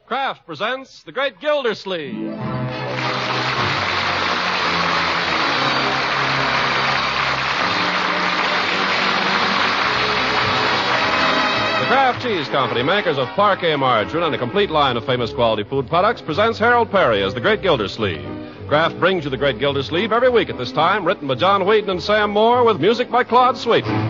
Kraft presents The Great Gildersleeve. The Kraft Cheese Company, makers of Parquet margarine and a complete line of famous quality food products, presents Harold Perry as The Great Gildersleeve. Kraft brings you The Great Gildersleeve every week at this time, written by John Whedon and Sam Moore, with music by Claude Sweeten.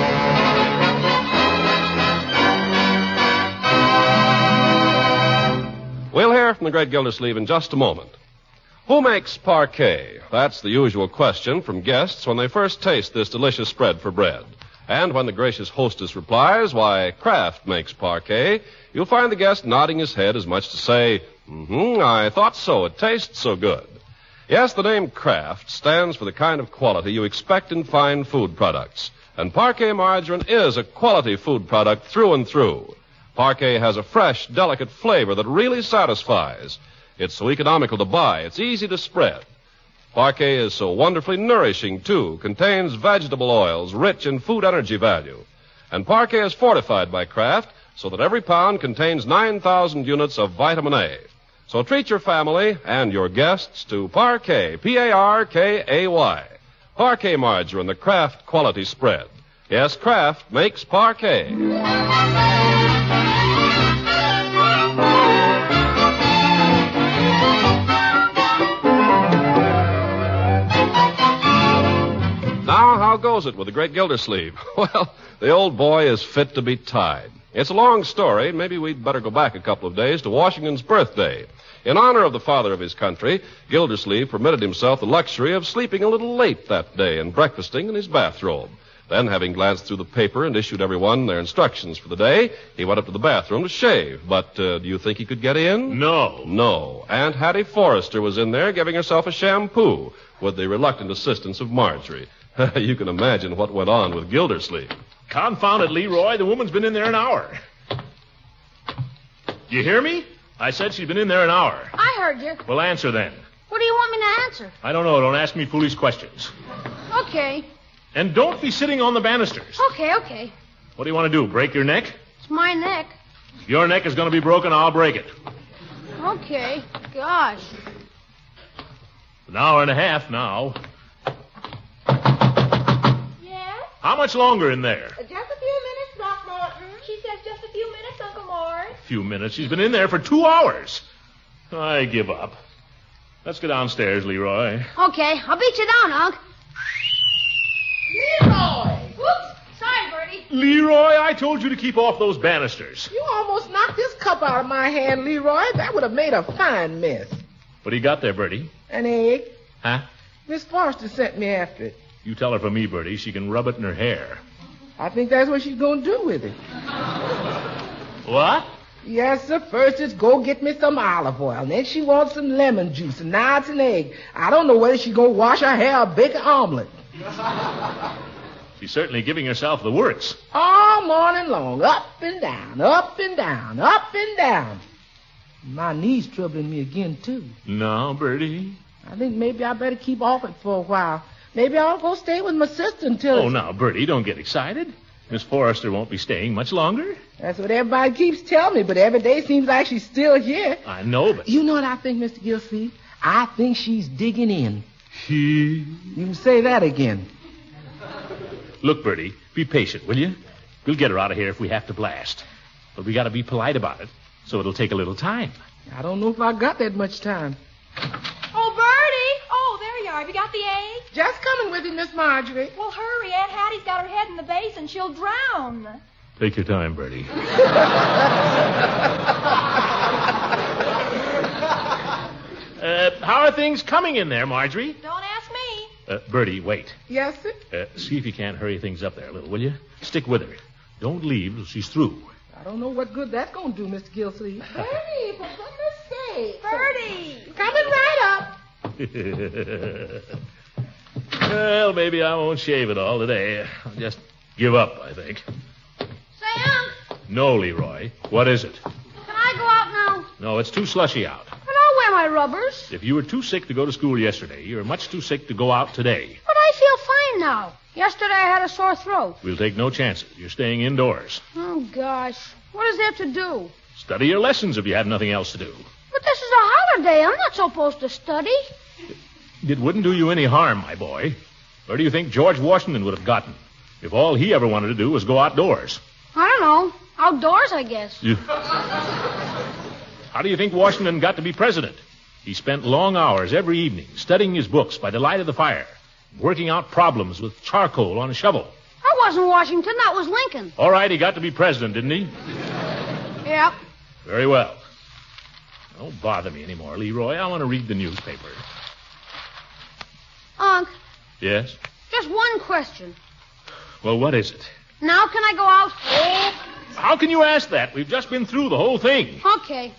We'll hear from The Great Gildersleeve in just a moment. Who makes Parquet? That's the usual question from guests when they first taste this delicious spread for bread. And when the gracious hostess replies, why, Kraft makes Parquet, you'll find the guest nodding his head as much to say, I thought so. It tastes so good. Yes, the name Kraft stands for the kind of quality you expect in fine food products. And Parquet margarine is a quality food product through and through. Parquet has a fresh, delicate flavor that really satisfies. It's so economical to buy. It's easy to spread. Parquet is so wonderfully nourishing, too. Contains vegetable oils rich in food energy value. And Parquet is fortified by Kraft so that every pound contains 9,000 units of vitamin A. So treat your family and your guests to Parquet, P-A-R-K-A-Y. Parquet margarine, the Kraft quality spread. Yes, Kraft makes Parquet. Now, how goes it with the Great Gildersleeve? Well, the old boy is fit to be tied. It's a long story. Maybe we'd better go back a couple of days to Washington's birthday. In honor of the father of his country, Gildersleeve permitted himself the luxury of sleeping a little late that day and breakfasting in his bathrobe. Then, having glanced through the paper and issued everyone their instructions for the day, he went up to the bathroom to shave. But do you think he could get in? No. No. Aunt Hattie Forrester was in there giving herself a shampoo with the reluctant assistance of Marjorie. You can imagine what went on with Gildersleeve. Confound it, Leroy. The woman's been in there an hour. You hear me? I said she's been in there an hour. I heard you. Well, answer then. What do you want me to answer? I don't know. Don't ask me foolish questions. Okay. And don't be sitting on the banisters. Okay. What do you want to do, break your neck? It's my neck. If your neck is going to be broken, I'll break it. Okay. Gosh. An hour and a half now. Yes? How much longer in there? Just a few minutes, Throckmorton. She says just a few minutes, Uncle Mort. A few minutes. She's been in there for 2 hours. I give up. Let's go downstairs, Leroy. Okay. I'll beat you down, Unc. Leroy! Whoops. Sorry, Bertie. Leroy, I told you to keep off those banisters. You almost knocked this cup out of my hand, Leroy. That would have made a fine mess. What do you got there, Bertie? An egg. Huh? Miss Forrester sent me after it. You tell her for me, Bertie. She can rub it in her hair. I think that's what she's going to do with it. What? Yes, sir. First it's go get me some olive oil. And then she wants some lemon juice. And now it's an egg. I don't know whether she's going to wash her hair or bake an omelet. She's certainly giving herself the works. All morning long. Up and down, up and down, up and down. My knee's troubling me again, too. No, Bertie. I think maybe I better keep off it for a while. Maybe I'll go stay with my sister until... Oh, now, Bertie, don't get excited. Miss Forrester won't be staying much longer. That's what everybody keeps telling me, but every day seems like she's still here. I know, but... You know what I think, Mr. Gilsleeve? I think she's digging in. You can say that again. Look, Bertie, be patient, will you? We'll get her out of here if we have to blast. But we got to be polite about it, so it'll take a little time. I don't know if I got that much time. Oh, Bertie! Oh, there you are. Have you got the egg? Just coming with you, Miss Marjorie. Well, hurry. Aunt Hattie's got her head in the basin. She'll drown. Take your time, Bertie. How are things coming in there, Marjorie? Don't ask me. Bertie, wait. Yes, sir? See if you can't hurry things up there a little, will you? Stick with her. Don't leave till she's through. I don't know what good that's going to do, Mr. Gilsleeve. Bertie, for goodness sake. Bertie! Coming right up. Well, maybe I won't shave it all today. I'll just give up, I think. Say, Unc. No, Leroy. What is it? Can I go out now? No, it's too slushy out. But I'll wear my rubbers. If you were too sick to go to school yesterday, you're much too sick to go out today. But I feel fine now. Yesterday I had a sore throat. We'll take no chances. You're staying indoors. Oh, gosh. What is there to do? Study your lessons if you have nothing else to do. But this is a holiday. I'm not supposed to study. It wouldn't do you any harm, my boy. Where do you think George Washington would have gotten if all he ever wanted to do was go outdoors? I don't know. Outdoors, I guess. How do you think Washington got to be president? He spent long hours every evening studying his books by the light of the fire, working out problems with charcoal on a shovel. That wasn't Washington. That was Lincoln. All right, he got to be president, didn't he? Yep. Very well. Don't bother me anymore, Leroy. I want to read the newspaper. Unc, Yes? just one question. Well, what is it? Now can I go out? How can you ask that? We've just been through the whole thing. Okay.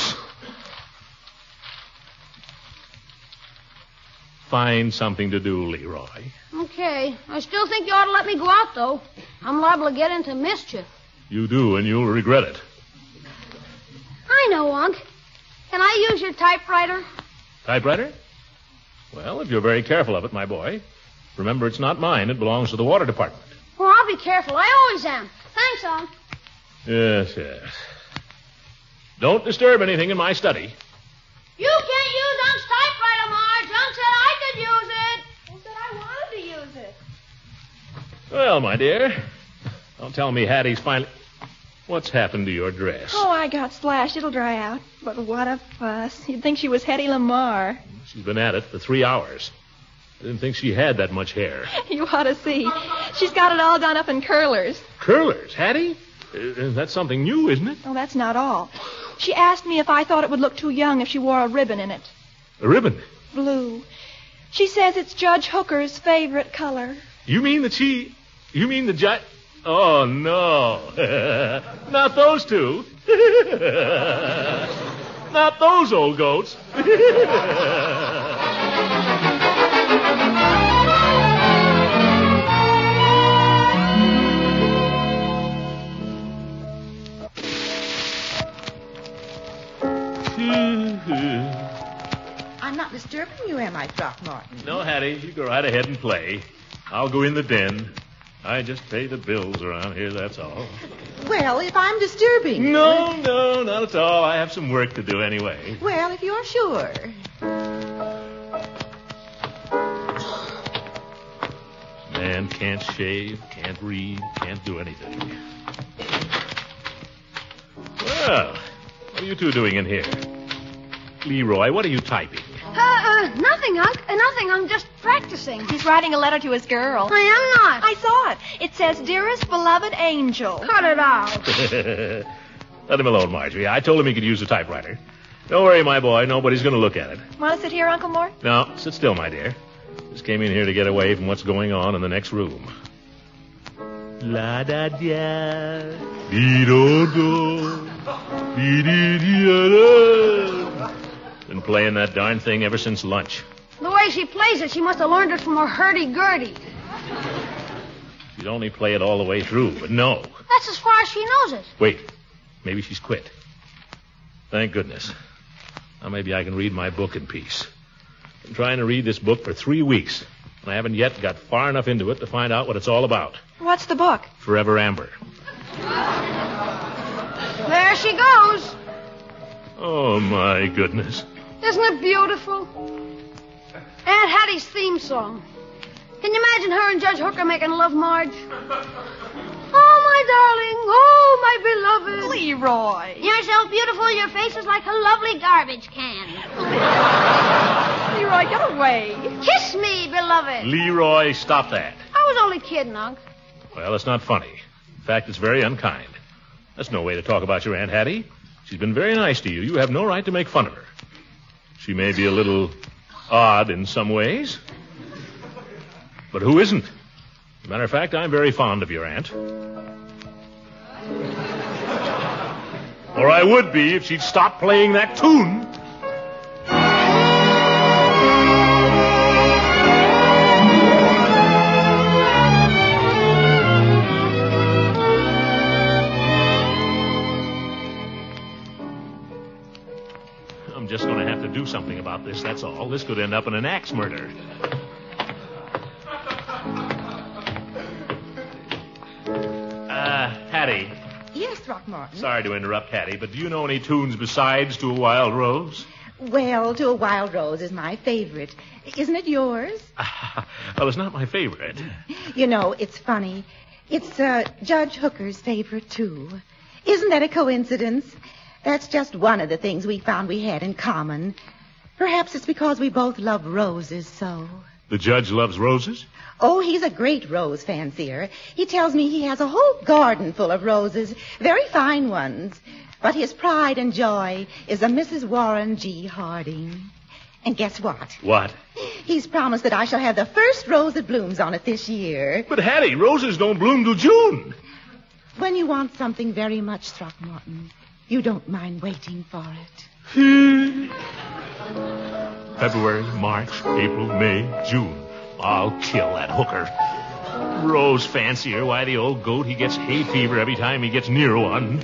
Find something to do, Leroy. Okay. I still think you ought to let me go out, though. I'm liable to get into mischief. You do, and you'll regret it. I know, Unc. Can I use your typewriter? Typewriter? Well, if you're very careful of it, my boy. Remember, it's not mine. It belongs to the water department. Well, I'll be careful. I always am. Thanks, Unc. Yes, yes. Don't disturb anything in my study. You can't use Unc's typewriter, Marge. Unc said I could use it. Who said I wanted to use it? Well, my dear, don't tell me Hattie's finally... What's happened to your dress? Oh, I got splashed. It'll dry out. But what a fuss. You'd think she was Hetty Lamar. She's been at it for 3 hours. I didn't think she had that much hair. You ought to see. She's got it all done up in curlers. Curlers, Hattie? That's something new, isn't it? Oh, that's not all. She asked me if I thought it would look too young if she wore a ribbon in it. A ribbon? Blue. She says it's Judge Hooker's favorite color. You mean the judge... Oh, no. Not those two. Not those old goats. I'm not disturbing you, am I, Throckmorton? No, Hattie, you go right ahead and play. I'll go in the den. I just pay the bills around here, that's all. Well, if I'm disturbing you... No, not at all. I have some work to do anyway. Well, if you're sure. Man can't shave, can't read, can't do anything. Well, what are you two doing in here? Leroy, what are you typing? Nothing, Unc. Nothing. I'm just practicing. He's writing a letter to his girl. I am not. I saw it. It says, Dearest beloved angel. Cut it out. Let him alone, Marjorie. I told him he could use a typewriter. Don't worry, my boy. Nobody's going to look at it. Want to sit here, Uncle Mort? No, sit still, my dear. Just came in here to get away from what's going on in the next room. La-da-da, dee-do-do, dee-dee-dee-da. Been playing that darn thing ever since lunch. The way she plays it, she must have learned it from her hurdy-gurdy. She'd only play it all the way through, but no. That's as far as she knows it. Wait, maybe she's quit. Thank goodness. Now maybe I can read my book in peace. Been trying to read this book for 3 weeks, and I haven't yet got far enough into it to find out what it's all about. What's the book? Forever Amber. There she goes. Oh, my goodness. Isn't it beautiful? Aunt Hattie's theme song. Can you imagine her and Judge Hooker making love, Marge? Oh, my darling. Oh, my beloved. Leroy. You're so beautiful, your face is like a lovely garbage can. Leroy, get away. Kiss me, beloved. Leroy, stop that. I was only kidding, Unc. Well, it's not funny. In fact, it's very unkind. That's no way to talk about your Aunt Hattie. She's been very nice to you. You have no right to make fun of her. She may be a little odd in some ways, but who isn't? As a matter of fact, I'm very fond of your aunt. Or I would be if she'd stop playing that tune. I'm just going to have to do something about this, that's all. This could end up in an axe murder. Hattie. Yes, Throckmorton. Sorry to interrupt, Hattie, but do you know any tunes besides To a Wild Rose? Well, To a Wild Rose is my favorite. Isn't it yours? Well, it's not my favorite. You know, it's funny. It's Judge Hooker's favorite, too. Isn't that a coincidence? That's just one of the things we found we had in common. Perhaps it's because we both love roses so. The judge loves roses? Oh, he's a great rose fancier. He tells me he has a whole garden full of roses, very fine ones. But his pride and joy is a Mrs. Warren G. Harding. And guess what? What? He's promised that I shall have the first rose that blooms on it this year. But, Hattie, roses don't bloom till June. When you want something very much, Throckmorton, you don't mind waiting for it. February, March, April, May, June. I'll kill that Hooker. Rose fancier. Why, the old goat, he gets hay fever every time he gets near one.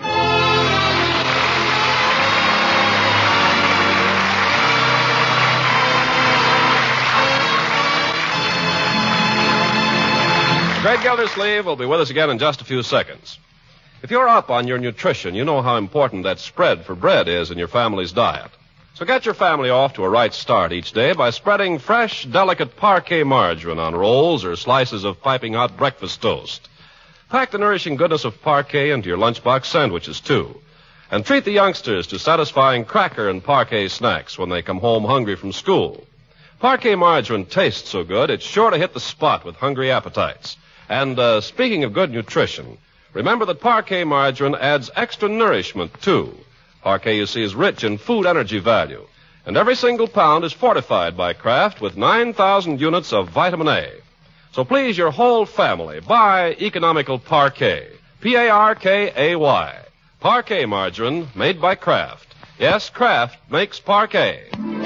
Greg Gildersleeve will be with us again in just a few seconds. If you're up on your nutrition, you know how important that spread for bread is in your family's diet. So get your family off to a right start each day by spreading fresh, delicate parquet margarine on rolls or slices of piping hot breakfast toast. Pack the nourishing goodness of parquet into your lunchbox sandwiches, too. And treat the youngsters to satisfying cracker and parquet snacks when they come home hungry from school. Parquet margarine tastes so good, it's sure to hit the spot with hungry appetites. And speaking of good nutrition, remember that parquet margarine adds extra nourishment, too. Parquet, you see, is rich in food energy value. And every single pound is fortified by Kraft with 9,000 units of vitamin A. So please, your whole family, buy economical Parquet. P-A-R-K-A-Y. Parquet margarine made by Kraft. Yes, Kraft makes Parquet.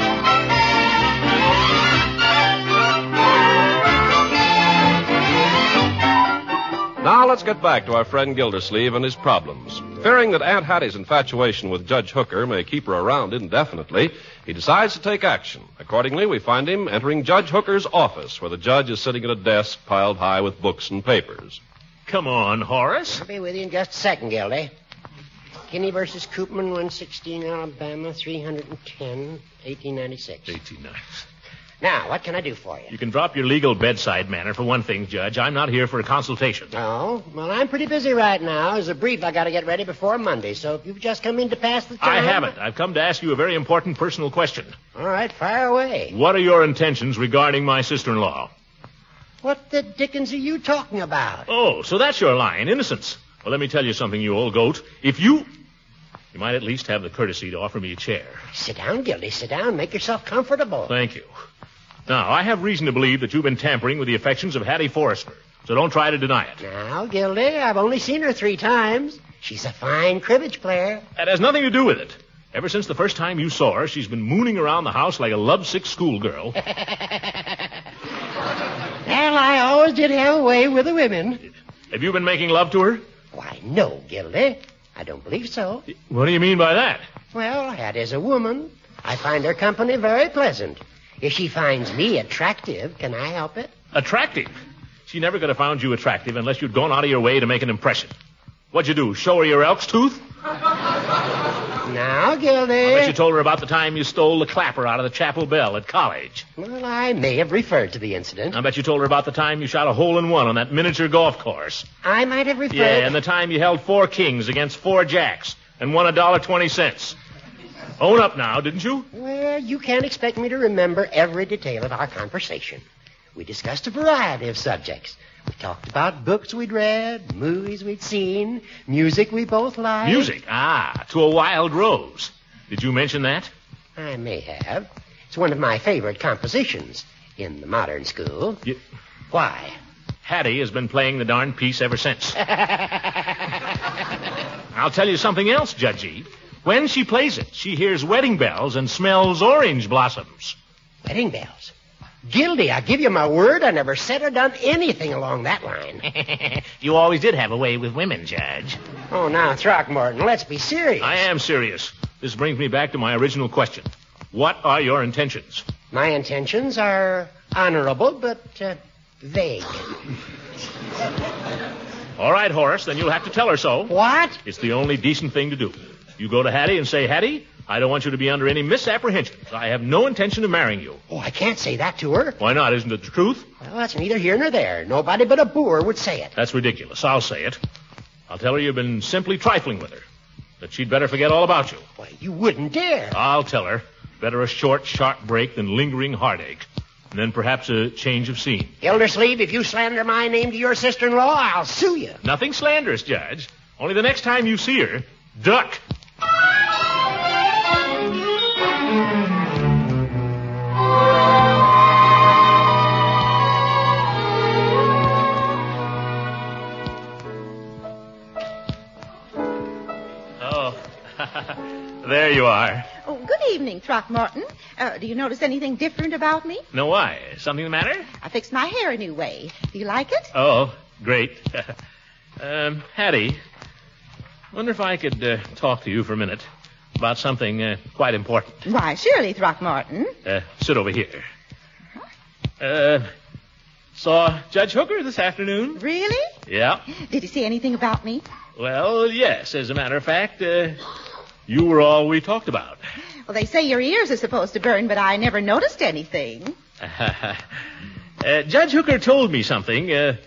Now let's get back to our friend Gildersleeve and his problems. Fearing that Aunt Hattie's infatuation with Judge Hooker may keep her around indefinitely, he decides to take action. Accordingly, we find him entering Judge Hooker's office, where the judge is sitting at a desk piled high with books and papers. Come on, Horace. I'll be with you in just a second, Gildy. Kinney versus Koopman, 116, Alabama, 310, 1896. 1896. Now, what can I do for you? You can drop your legal bedside manner for one thing, Judge. I'm not here for a consultation. Oh, well, I'm pretty busy right now. There's a brief I got to get ready before Monday, so if you've just come in to pass the time... I haven't. I've come to ask you a very important personal question. All right, fire away. What are your intentions regarding my sister-in-law? What the dickens are you talking about? Oh, so that's your line, innocence. Well, let me tell you something, you old goat. If you might at least have the courtesy to offer me a chair. Sit down, Gildy. Sit down. Make yourself comfortable. Thank you. Now, I have reason to believe that you've been tampering with the affections of Hattie Forrester, so don't try to deny it. Now, Gildy, I've only seen her 3 times. She's a fine cribbage player. That has nothing to do with it. Ever since the first time you saw her, she's been mooning around the house like a lovesick schoolgirl. Well, I always did have a way with the women. Have you been making love to her? Why, no, Gildy. I don't believe so. What do you mean by that? Well, Hattie's a woman. I find her company very pleasant. If she finds me attractive, can I help it? Attractive? She never could have found you attractive unless you'd gone out of your way to make an impression. What'd you do, show her your elk's tooth? Now, Gildy. I bet you told her about the time you stole the clapper out of the chapel bell at college. Well, I may have referred to the incident. I bet you told her about the time you shot a hole-in-one on that miniature golf course. I might have referred... Yeah, and the time you held 4 kings against 4 jacks and won $1.20. Own up now, didn't you? Well, you can't expect me to remember every detail of our conversation. We discussed a variety of subjects. We talked about books we'd read, movies we'd seen, music we both liked. Music? Ah, To a Wild Rose. Did you mention that? I may have. It's one of my favorite compositions in the modern school. Why? Hattie has been playing the darn piece ever since. I'll tell you something else, Judgey. When she plays it, she hears wedding bells and smells orange blossoms. Wedding bells? Gildy, I give you my word, I never said or done anything along that line. You always did have a way with women, Judge. Oh, now, Throckmorton, let's be serious. I am serious. This brings me back to my original question. What are your intentions? My intentions are honorable, but vague. All right, Horace, then you'll have to tell her so. What? It's the only decent thing to do. You go to Hattie and say, Hattie, I don't want you to be under any misapprehensions. I have no intention of marrying you. Oh, I can't say that to her. Why not? Isn't it the truth? Well, that's neither here nor there. Nobody but a boor would say it. That's ridiculous. I'll say it. I'll tell her you've been simply trifling with her. That she'd better forget all about you. Why, you wouldn't dare. I'll tell her. Better a short, sharp break than lingering heartache. And then perhaps a change of scene. Gildersleeve, if you slander my name to your sister-in-law, I'll sue you. Nothing slanderous, Judge. Only the next time you see her, duck. Oh, there you are. Oh, good evening, Throckmorton. Do you notice anything different about me? No, why? Something the matter? I fixed my hair a new way. Do you like it? Oh, great. Hattie, wonder if I could talk to you for a minute about something quite important. Why, surely, Throckmorton. Sit over here. Saw Judge Hooker this afternoon. Really? Yeah. Did he say anything about me? Well, yes. As a matter of fact, you were all we talked about. Well, they say your ears are supposed to burn, but I never noticed anything. Judge Hooker told me something.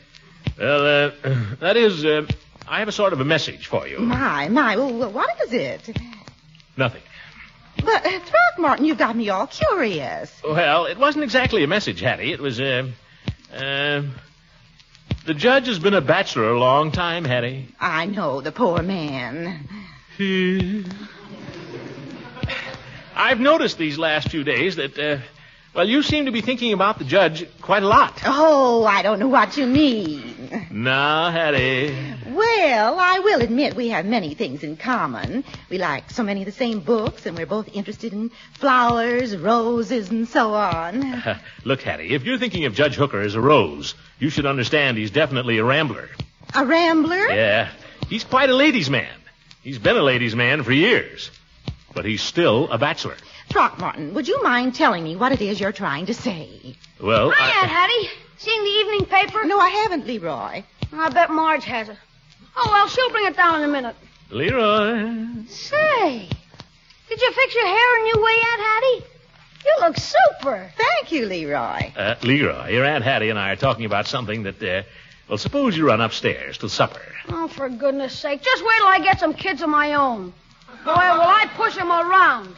That is, I have a sort of a message for you. My. Well, what is it? Nothing. But, Throckmorton, you've got me all curious. Well, it wasn't exactly a message, Hattie. It was, the judge has been a bachelor a long time, Hattie. I know, the poor man. I've noticed these last few days that, you seem to be thinking about the judge quite a lot. Oh, I don't know what you mean. No, Hattie. Well, I will admit we have many things in common. We like so many of the same books, and we're both interested in flowers, roses, and so on. Look, Hattie, if you're thinking of Judge Hooker as a rose, you should understand he's definitely a rambler. A rambler? Yeah. He's quite a ladies' man. He's been a ladies' man for years. But he's still a bachelor. Throckmorton, would you mind telling me what it is you're trying to say? Well, Hi, Aunt Hattie. Seen the evening paper? No, I haven't, Leroy. I bet Marge has it. Oh, well, she'll bring it down in a minute. Leroy. Say, did you fix your hair a new way, Aunt Hattie? You look super. Thank you, Leroy. Leroy, your Aunt Hattie and I are talking about something that, suppose you run upstairs to supper. Oh, for goodness sake. Just wait till I get some kids of my own. Boy, will I push them around.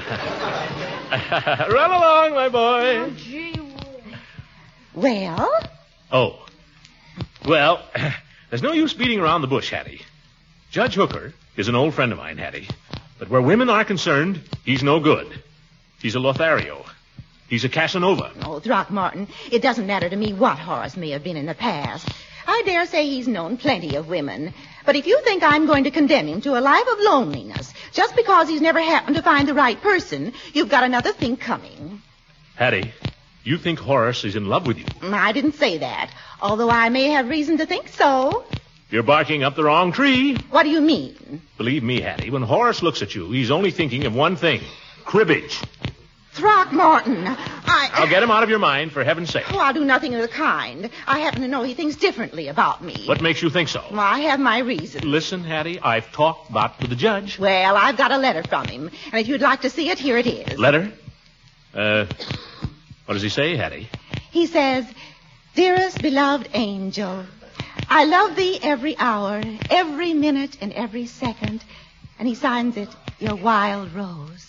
Run along, my boy. Oh, gee whiz. Well? Oh. Well, there's no use beating around the bush, Hattie. Judge Hooker is an old friend of mine, Hattie. But where women are concerned, he's no good. He's a Lothario. He's a Casanova. Oh, Throckmorton, it doesn't matter to me what Horace may have been in the past. I dare say he's known plenty of women. But if you think I'm going to condemn him to a life of loneliness just because he's never happened to find the right person, you've got another thing coming. Hattie, you think Horace is in love with you? I didn't say that, although I may have reason to think so. You're barking up the wrong tree. What do you mean? Believe me, Hattie, when Horace looks at you, he's only thinking of one thing. Cribbage. Throckmorton, I'll get him out of your mind, for heaven's sake. Oh, I'll do nothing of the kind. I happen to know he thinks differently about me. What makes you think so? Well, I have my reasons. Listen, Hattie, I've talked about to the judge. Well, I've got a letter from him, and if you'd like to see it, here it is. Letter? What does he say, Hattie? He says, Dearest beloved angel, I love thee every hour, every minute, and every second. And he signs it, Your Wild Rose.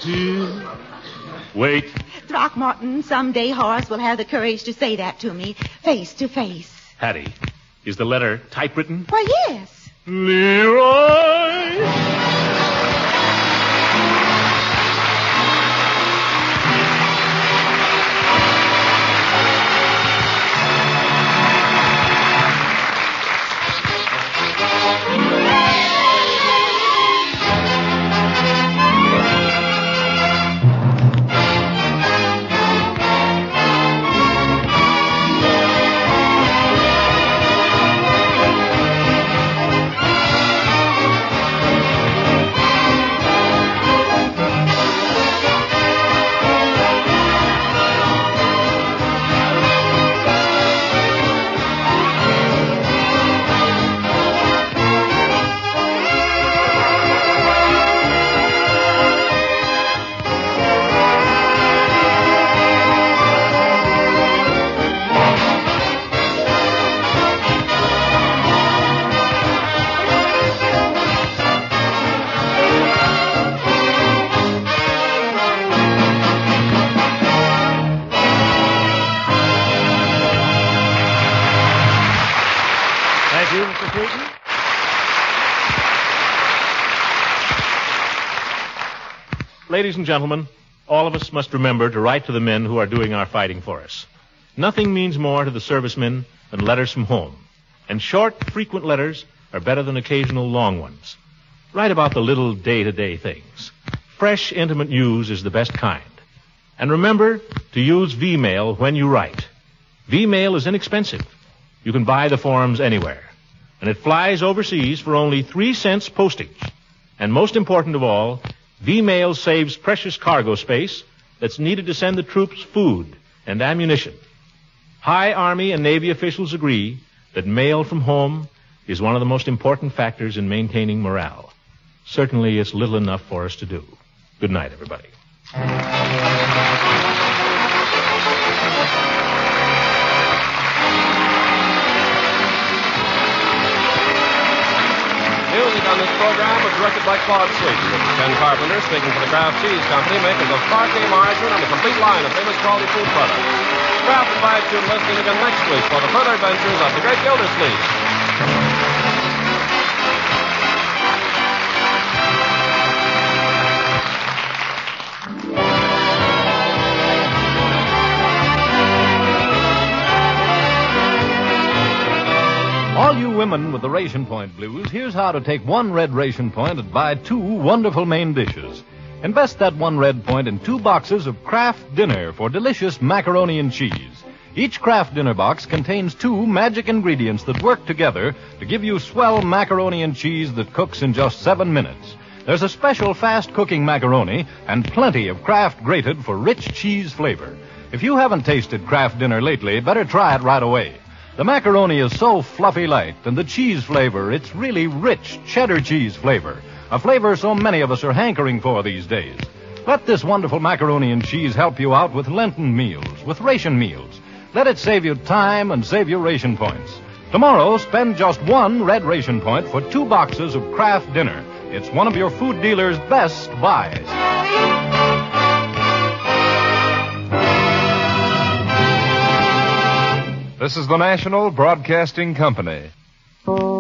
Wait. Throckmorton, someday Horace will have the courage to say that to me, face to face. Hattie, is the letter typewritten? Why, yes. Leroy! Ladies and gentlemen, all of us must remember to write to the men who are doing our fighting for us. Nothing means more to the servicemen than letters from home. And short, frequent letters are better than occasional long ones. Write about the little day-to-day things. Fresh, intimate news is the best kind. And remember to use V-mail when you write. V-mail is inexpensive. You can buy the forms anywhere. And it flies overseas for only 3 cents postage. And most important of all, V-mail saves precious cargo space that's needed to send the troops food and ammunition. High Army and Navy officials agree that mail from home is one of the most important factors in maintaining morale. Certainly, it's little enough for us to do. Good night, everybody. Music on this program was directed by Claude Sweeten. This is Ken Carpenter speaking for the Kraft Cheese Company, makers of Parquet margarine and a complete line of famous quality food products. Kraft invites you to listen again next week for the further adventures of the Great Gildersleeve. All you women with the Ration Point blues, here's how to take 1 red Ration Point and buy 2 wonderful main dishes. Invest that 1 red point in 2 boxes of Kraft Dinner for delicious macaroni and cheese. Each Kraft Dinner box contains 2 magic ingredients that work together to give you swell macaroni and cheese that cooks in just 7 minutes. There's a special fast-cooking macaroni and plenty of Kraft grated for rich cheese flavor. If you haven't tasted Kraft Dinner lately, better try it right away. The macaroni is so fluffy light, and the cheese flavor, it's really rich cheddar cheese flavor, a flavor so many of us are hankering for these days. Let this wonderful macaroni and cheese help you out with Lenten meals, with ration meals. Let it save you time and save you ration points. Tomorrow, spend just 1 red Ration Point for 2 boxes of Kraft Dinner. It's one of your food dealer's best buys. This is the National Broadcasting Company.